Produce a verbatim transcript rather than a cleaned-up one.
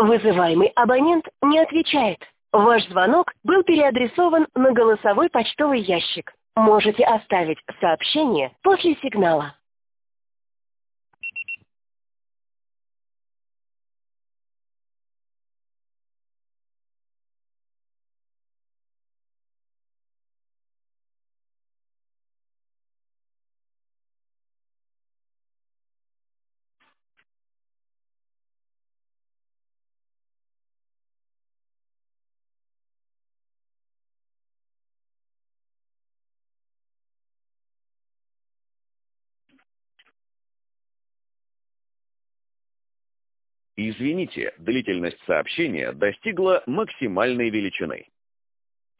Вызываемый абонент не отвечает. Ваш звонок был переадресован на голосовой почтовый ящик. Можете оставить сообщение после сигнала. Извините, длительность сообщения достигла максимальной величины.